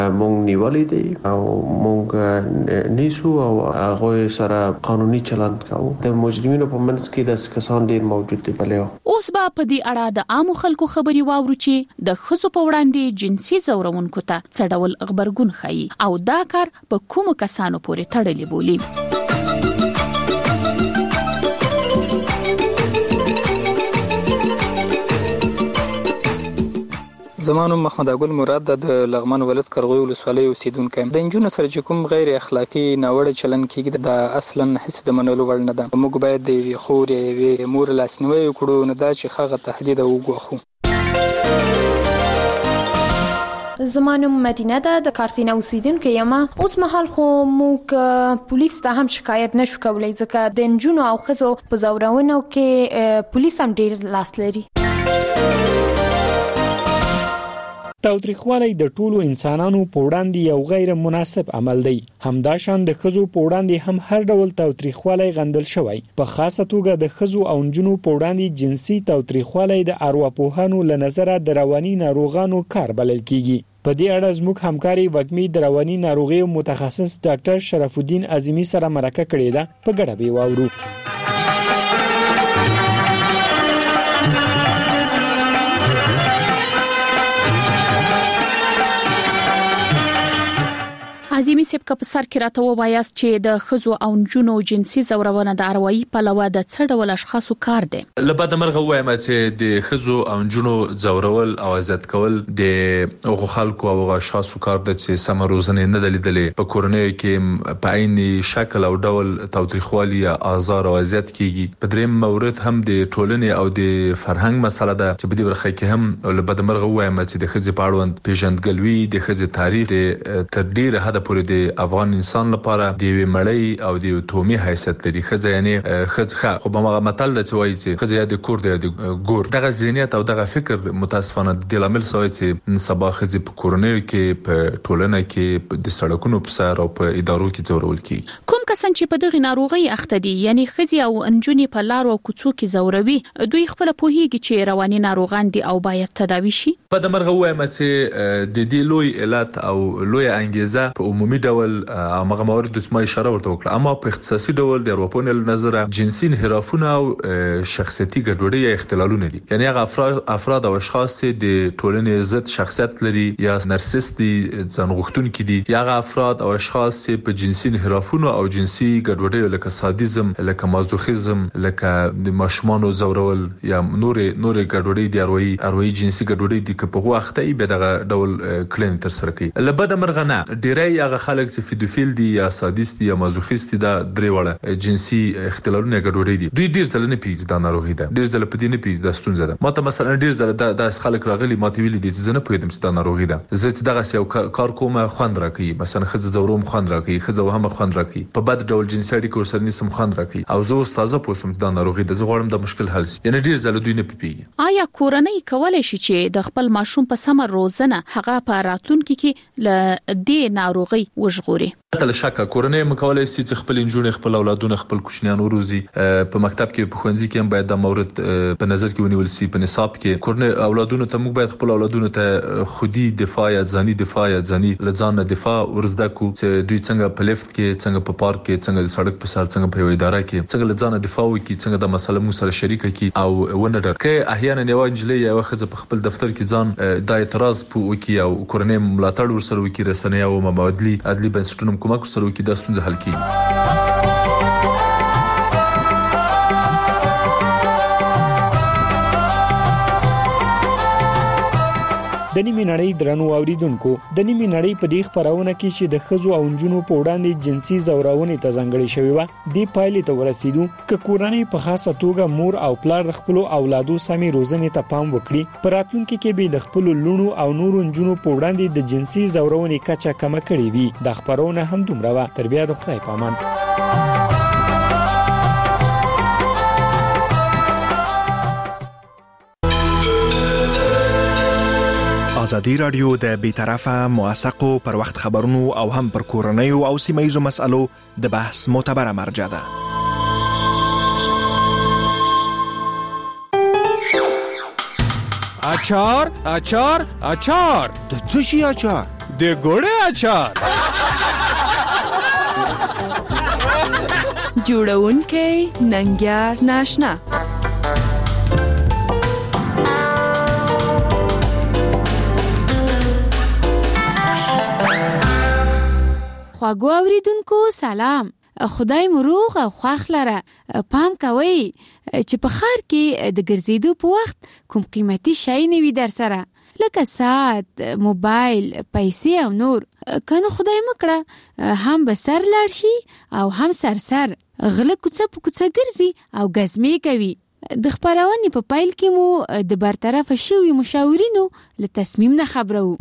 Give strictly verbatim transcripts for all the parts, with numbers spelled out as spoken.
مونږ نیولې دي او مونږ نیسو او هغه سره قانوني چلند کوو. د مجرمینو په منځ کې د کسان ډیر موجود دي. بلې اوس به په دې اړه د عام خلکو خبري واورو چې د ښځو په وړاندې جنسي زورونکو ته څه ډول خبرګون ښيي او دا کار په کومو کسانو پورې تړلې بولي. زمانو محمد اګل مراد د لغمان ولایت کرغوی ولسوالۍ اوسیدونکی. د انجونو سره چې کوم غیر اخلاقی ناوړه چلند کیږي دا اصلا هیڅ د منلو وړ نه ده. موږ باید د یوې خور یوې مور لاسنیوی وکړو، نه دا چې هغه تهدید وګواښو. زمانو مدینه ده د کارتینا اوسیدونکې یم. اوس مهال خو موږ پولیس ته هم شکایت نشو کولای ځکه د انجونو او ښځو په زورونو کې پولیس هم ډیر لاس لري. تاوتریخوالی د ټولو انسانانو په وړاندې یو غیر مناسب عمل دی. همداشان د ښځو په وړاندې هم هر ډول تاوتریخوالی غندل شوی. په خاصه توګه د ښځو او نجونو په وړاندې جنسي تاوتریخوالی د ارواپوهانو له نظره د رواني ناروغانو کار بلل کیږي. په دې اړه زموږ همکاري وګمي د رواني ناروغیو متخصص ډاکټر شرف الدین عظیمی سره مرکه کړې ده. په ګډه به واورو. عظیمی صاحب که په سر کې راته ووایاست چې د ښځو او نجونو جنسي زورونه د اروایي پلوه د څه ډول اشخاصو کار دی؟ له بده مرغه وایم چې د ښځو او نجونو زورول او اذیت کول د هغو خلکو او هغو اشخاصو کار دی چې سمه روزنه نه ده لیدلې. په کورنیو کې په عین شکل او ډول تاوتریخوالي یا آزار او اذیت کیږي. په دریم مورد هم د ټولنې او د فرهنګ مسله ده چې په دې برخه کې هم له بده مرغه وایم چې د ښځې په اړوند پیژندګلوي د ښځې تاریخ د تر ډیره حده پورې د افغان انسان لپاره د یوې مړۍ او د تومي حیثیت لري. ښځه یعنی ښځه خو به هغه متل ده چې وایي چې ښځه یا د کور دی یا د ګور. دغه ذهنیت او دغه فکر متاسفانه د لامل سوی چې سبا ښځې په کورنیو کې په ټولنه کې د سړکونو په سر او په ادارو کې ځورول کیږي. کوم کسان چې په دغه ناروغي اخته دي یعنی ښځې او نجونې په لارو او کوڅو کې زوروي دوی خپل پوهیږي چې رواني ناروغان دي او باید تداوي شي؟ په د مرغه وایم چې د دې لوی علت او لوی انګیزه په عمومي ډول هغه موارد چې ما اشاره ورته وکړه، اما په اختصاصي ډول د اروپا نظره جنسي انحرافونه او شخصیتي ګډوډي یا اختلالونه دي. یعنی هغه افراد افراد او اشخاص چې د ټولنې ضد شخصیت لري یا نارسیست دي، ځان غوښتونکي دي، یا هغه افراد او اشخاص چې په جنسي انحرافونه او جنسي ګډوډي لکه سادیزم، لکه مازوخیزم، لکه د ماشومانو زورول یا نور نور ګډوډي دي، اروي اروي جنسي ګډوډي دي که په وخت ای به دغه ډول کلین تر سره کوي. لبد مرغه نه ډیری هغه خلک چې فیدوفیل دي یا سادیست دي یا مازوخیست دي دا درې وړه جنسي اختلالونه ګډوډي دي. دوی ډیر ځله نه پیژ دا ناروغي ده، ډیر ځله په دې نه پیژ دا ستونزه ده. ماته مثلا ډیر ځله دا د خلک راغلي ماته ویلي دي چې زه نه پوهیدم چې دا ناروغي ده. زه چې دغه یو کار کومه خوند راکړي، مثلا خځه زوروم خوند راکړي، خځه هم خوند راکړي، په بد ډول جنسي اړیکو سره نسم خوند راکړي او زه اوس تازه پوسم دا ناروغي ده، زه غواړم دا مشکل حل شي. یعنی ډیر ځله دوی نه پیږي. آیا کورنۍ کولای شي چې د خپل ماشوم په سمه روزنه هغه په راتلونکي کې له دې ناروغي وژغوري؟ تل شکه کورنۍ مکولای شي چې خپل انجونې خپل اولادونه خپل کوچنیان وروزي. په مکتب کې په ښوونځي کې هم باید دا مورد په نظر کې ونیول شي. په نصاب کې کورنۍ اولادونه ته موږ باید خپل اولادونه ته خودي دفاع یا ځاني دفاع یا ځاني لځان دفاع ورزده کو چې دوی څنګه په لیفت کې، څنګه په پارک کې، څنګه د سړک په سر، څنګه په یو اداره کې څنګه لځان دفاع وکړي، څنګه د مسله مو سره شریک کړي او ونه ډر کې احیانا یو انجلۍ یا خځه په خپل دفتر کې ځان د اعتراض په وکي او کورنۍ ملاتړ ورسره وکي، رسنۍ او مبادلی عدلي بنسټونو کومک ورسره وکي، دا ستونزه حل کیږي. د نیمه نړۍ درنو اوریدونکو، د نیمه نړۍ په دې خبرونه کې چې د ښځو او نجونو په وړاندې جنسي زورونه ته ځانګړي شوی و، د پایلې ته ورسېدو ک کورنۍ په خاصه توګه مور او پلار د خپل اولادو سمې روزنې ته پام وکړي، په راتلونکي کې به د خپل لونو او نورو نجونو په وړاندې د جنسي زورونې کچه کم کړي وي. د خبرونه هم دومره و. تر بیا د خدای پامان. ازادي رادیو د بیطرفه موثقو پر وخت خبرونو او هم پر کورنیو او سیمه‌یزو مسالو د بحث معتبره مرجع ده. اچار اچار اچار د څه شي اچار؟ د ګوړې اچار. جوړونکی ننګیار ناشنا. خواږو اوریدونکو سلام. خدای مو روغ او خوښ لره. پام کوئ چې په ښار کې د ګرځېدو په وخت کوم قیمتي شی نه وي در سره، لکه ساعت، موبایل، پیسې او نور. کنه خدای مکړه هم به سر لاړ شي او هم سر سر غله کوڅه په کوڅه ګرځي او ګزمې کوي. د خبرونې په پیل کې مو د برطرفه شوي مشاورینو له تصمیم نه خبرو.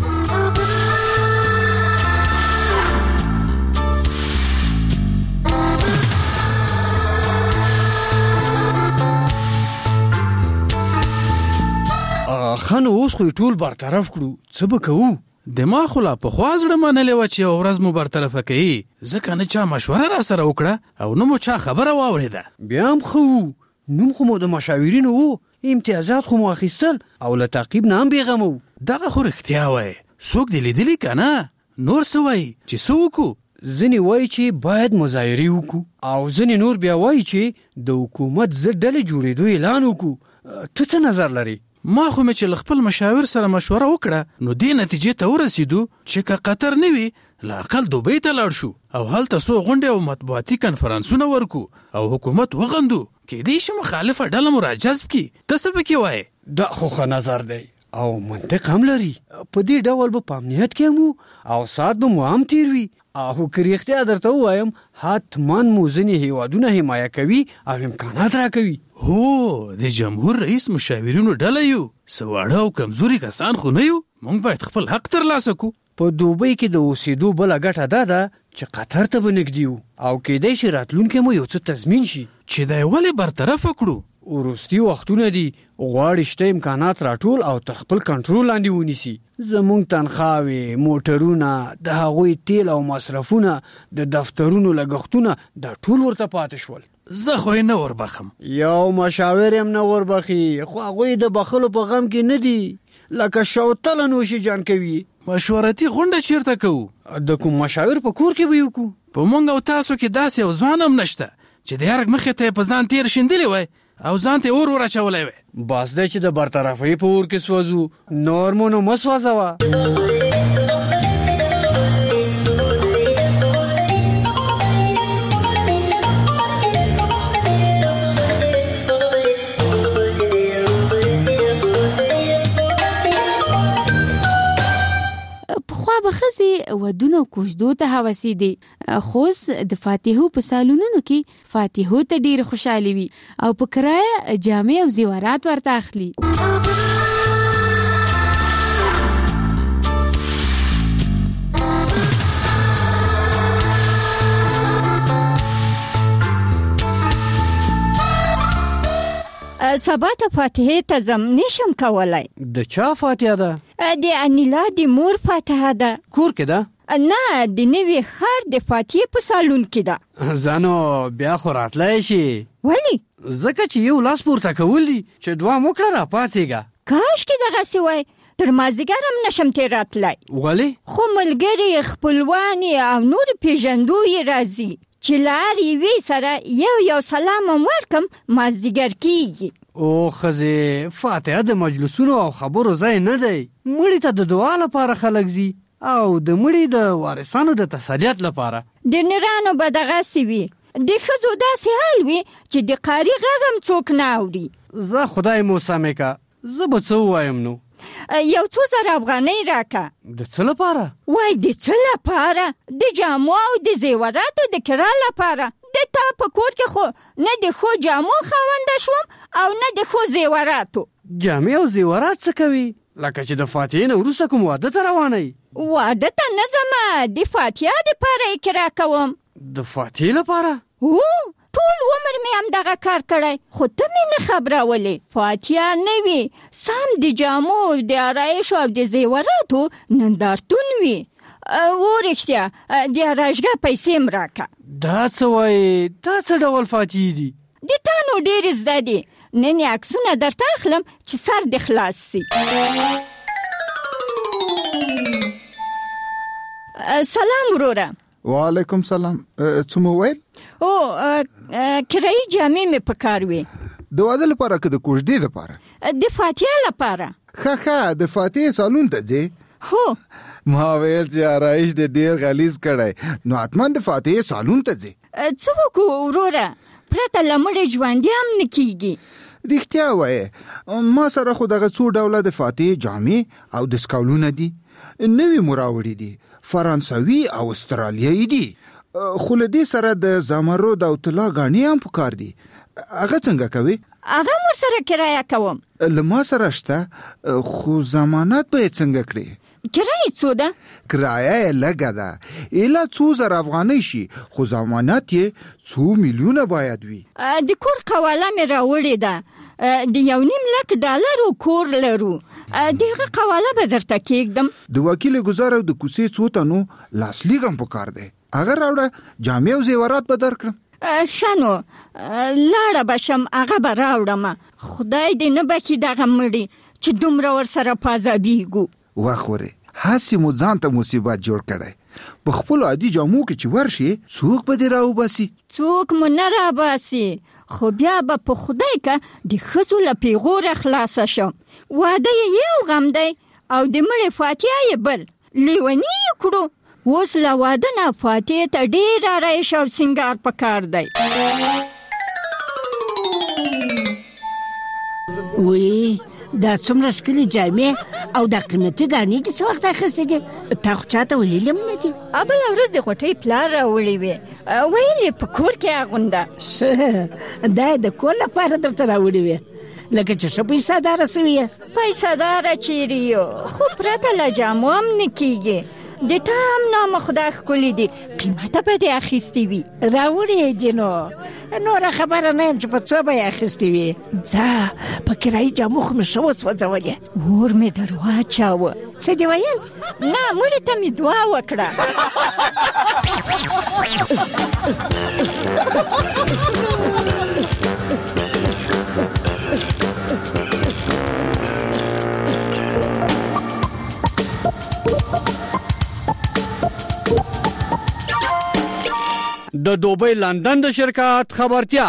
خانو اوس خو ټول برطرف کړو، څه به کوو؟ دماغ خو لا پخوا زړه منلې وه چې یو ورځ مو برطرفه کوي، ځکه نه چا مشوره را سره وکړه او نه مو چا خبره واورېده. بیا هم ښه وو، نوم خو مو د مشاورینو وو، امتیازات خو مو اخیستل او له تعقیب نه هم بېغمه وو. دغه خو رښتیا وایي، څوک دې لیدلي که نه؟ نور څه وایي چې څه وکړو؟ ځینې وایي چې باید مظاهرې وکړو او ځینې نور بیا وایي چې د حکومت ضد ډلې جوړېدو اعلان وکړو. ته څه نظر لرې؟ ما خو مې چې له خپل مشاور سره مشوره وکړه نو دې نتیجې ته ورسېدو چې که قطر نه وي له اقل دوبۍ ته لاړ شو او هلته څو غونډې او مطبوعاتي کنفرانسونه ورکو او حکومت وغندو، کېدای شي مخالفه ډله مو راجذب کړي. ته څه پکې وایې؟ دا خو ښه نظر دی او منطق هم لري. په دې ډول به په امنیت کې مو او ساعت به مو هم تیر وي او که رښتیا درته ووایم حتما مو ځینې هیوادونه حمایه کوي او امکانات راکوي. هو د جمهور رئیس مشاورینو ډله یو، څه واړه او کمزوري کسان خو نه یو. موږ باید خپل حق ترلاسه کړو. په دوبۍ کې د اوسېدو بله ګټه دا ده چې قطر ته به نږدې وو او کېدای شي راتلونکی مو یو څه تضمین شي. چې دی ولې برطرفه کړو؟ وروستي وختونه دي، غواړي شته امکانات راټول او تر خپل کنټرول لاندې ونیسي. زموږ تنخواوې، موټرونه، د هغوی تیل او مصرفونه، د دفترونو لګښتونه دا ټول ورته پاتې شول. زه خو یې نه وربخم. یو مشاور هم نه وربخي، خو هغوی د بخلو په غم کې نه دي، لکه شوتله نوشي جان کوي. مشورتي غونډه چیرته کوو؟ د کوم مشاور په کور کې به یې وکړو. په موږ او تاسو کې داسې یو ځوان هم نشته چې د ارګ مخې ته یې په ځان تیر شیندلی وای او ځان ته اور ور اچولی وای. باس دی چې د برطرفۍ په اور کې سوځو، نور مو نو مه سوځوه. خزي ودونه کوژدو ته هوسي دي، خوس د فاتحو په سالونونو کې فاتحو ته ډیر خوشاله وي او په کرایه جامې او زیورات ورته اخلي. سبا ته فاتحه ته زم نشم کولای. د چا فاتحه ده؟ د انیلا د مور فاتحه ده. کور کې ده؟ نه، د نوي ښار د فاتحې په سالون کې ده. ځانو بیا خو راتلی شي. ولې؟ ځکه چې یو لاس پورته کول دي چې دوام وکړه راپاڅېږه. کاشکې دغسې وای، تر مازدیګر هم نشم ترې راتلی. ولې؟ خو ملګري، خپلوان او نور پیژندو یې راځي چې لار یوې سره یو یو سلام هم ورکم مازدیګر کېږي. او ښځې، فاتحه د مجلسونو او خبرو ځای نه دی. مړي ته د دعا لپاره خلک ځي او د مړي د وارثانو د تسلیت لپاره. د نرانو به دغسې وي، د ښځو داسې حال وي چې د قاري غږ هم څوک نه اوري. زه خدای مو سمې که، زه به څه ووایم نو؟ یو څو زره افغانۍ راکه. د څه لپاره؟ وای د څه لپاره؟ د جامو او د زیوراتو د کرا لپاره. د تا په کور کې خو نه د ښو جامو خاونده شوم او نه د ښو زیوراتو. جامې او زیورات څه کوي؟ لکه چې د فاتحې نه وروسته کوم واده ته روانئ؟ واده ته نه ځمه، د فاتحه دپاره یې کرا کوم. د فاتحې لپاره؟ هو، ټول عمر مې هم دغه کار کړی، خو ته مې نه خبرولې. فاتحه نه وي، سم د جامو، د آرایشو او د زیوراتو نندارتون وي. و رښتیا د آرایشګاه پیسې م راکه. دا څه وایې؟ دا څه ډول فاتحې دي؟ د تا نو ډېرې زده دي. نن یې عکسونه درته اخلم چې سر دې خلاص سي. سلام وروره. وعلیکم سلام. څه مو ویل؟ او کرایي جامې مې پکار وي. د واده لپاره که د کوژدې لپاره؟ د فاتحه لپاره. ښه ښه د فاتحې سالون ته ځې؟ هو. ما ویل چې آرایش د ډیر غلیظ کړی نو حتما د فاتحې سالون ته ځې. څه وکړو وروره، پرته له مړې ژوندي هم نه کیږي. رښتیا وایې، ما سره خو دغه څو ډوله د فاتحې جامې او د سکاولونه دي، نوي مو راوړي دي، فرانسوي او استرالیایي دي، خو له دې سره د زمرد او طلا ګاڼې هم پکار دي. هغه څنګه کوي؟ هغه مور سره کرایه کوم. له ما سره شته، خو ضمانت به یې څنګه کړې؟ کرایه څو ده؟ کرایه یې لږه ده، ایله څو زره افغانۍ شي، خو ضمانت یې څو میلیونه باید وي. د کور قواله مې راوړې ده، د یو نیم لک ډالرو کور لرو، دغه قواله به درته کېږدم. د وکیل ګزار او د کوڅې څو تنو لاسلیک هم پکار دی، هغه راوړه، جامې او زیورات به درکړم. ښه نو لاړه به شم، هغه به راوړم. خدای دې نه بخي دغه مړي چې دومره ورسره په عذابېږو. وخورې هسې مو ځان ته مصیبت جوړ کړی، په خپلو عادي جامو کې چې ورشي څوک به دې راوباسي؟ څوک مو نه راباسي، خو بیا به په خدای که د ښځو له پیغوره خلاصه شم. واده یې یو غم دی او د مړې فاتحه یې بل، لیوني یې کړو. اوس له واده نه فاتحې ته ډېر آرایش او سینګار پکار دی. وی دا څومره ښکلې جامې او دا قیمتي ګاڼې دې څه وخت اخیستې دي؟ تا خو چاته ویلي هم نه دي. بله ورځ د غوټۍ پلار راوړې وې، ویل یې په کور کې اغونده. ښه، دا یې د کور لپاره درته راوړې وې، لکه چې ښه پیسه داره سوي یې. پیسه داره چیرې یو، خو پرته له جامو هم نه کېږي. د تا هم نامه خدای ښکلي دي، قیمته به دې اخیستې وي. راوړې یې دي نو نوره خبره نه یم چې په څو به یې اخیستې وي. ځه په کرایي جامو خو مې ښه وسوځولې. اور مې در واچاوه. څه دې ویل؟ نه، مړې ته مې دعا وکړه. د دوبۍ لندن د شرکت خبرتیا.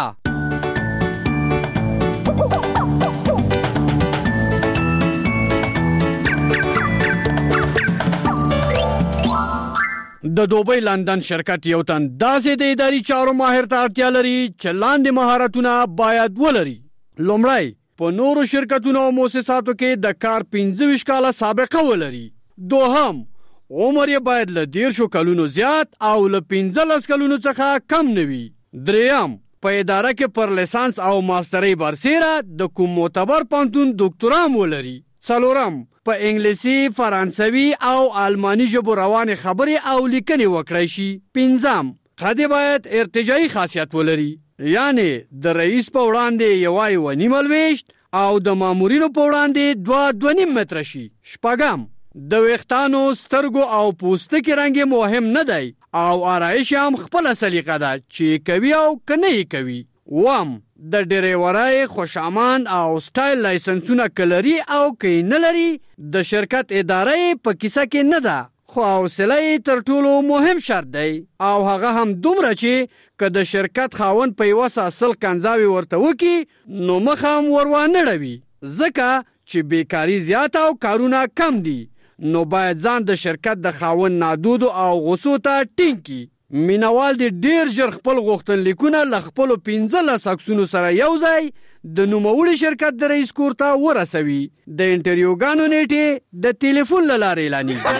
د دوبۍ لندن شرکت یو تن داسې د اداري چارو ماهر ته اړتیا لري چې لاندې مهارتونه باید ولري. لومړی، په نورو شرکتونو او مؤسساتو کې د کار پنځه ویشت کاله سابقه ولري. دوهم، عمر یې باید له دیرشو کلونو زیات او له پنځلس کلونو څخه کم نه وي. دریم، په اداره کې پر لیسانس او ماسترۍ برسیره د کوم معتبر پوهنتون دکترا ولري. څلورم، په انګلیسي، فرانسوي او آلماني ژبو روانې خبرې او لیکنې وکړای شي. پنځم، خدای باید ارتجاعي خاصیت ولري، یعنی د رئیس په وړاندې یو یو نیم لويشت او د مامورینو په وړاندې دوه دوه نیم متره شي. شپږم، د ویښتانو، سترګو او پوستکي رنګ مهم نه دی او آرایش هم خپله سلیقه ده چې کوي او که نه یې کوي. اووم، د ډریورۍ، خوشامند او سټایل لایسنسونه که لري او که یې نه لري د شرکت اداره په کیسه کې نه ده، خو حوصله یې تر ټولو مهم شرط دی او هغه هم دومره چې که د شرکت خاوند په یوه ساعت سل کنځاوې ورته وکړي نو مخ هم ور وانه ړوي، ځکه چې بیکاري زیاته او کارونه کم دي، نو باید ځان د شرکت د خاوند نادودو او غوسو ته ټینګ کړي. مینوال دې ډیر ژر خپل غوښتنلیکونه له خپلو پنځلس عکسونو سره یو ځای د نوموړي شرکت د رئیس کور ته ورسوي. د انټرویوګانو نیټې د ټلیفون له لارې اعلانېږي.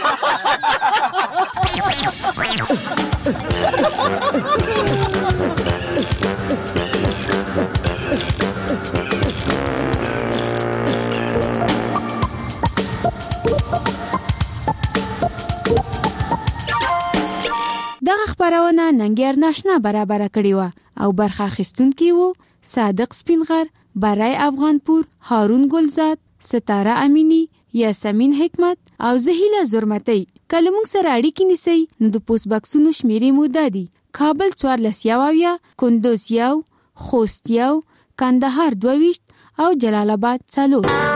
دغه خبرونه ننګیار ناشنا برابر کړی و او برخه اخیستونکي وو صادق سپینغر، برای افغانپور، هارون گلزاد، ستاره امینی، یاسمین حکمت او زهیله زرمتی. کله موږ سره اړیکې نیسئ نو د پوسټ باکسونو شمیرې مو دا دي: کابل څوارلس یوه، کندوز یو، خوست یو، کندهار دوه ویشت او جلال آباد څلور.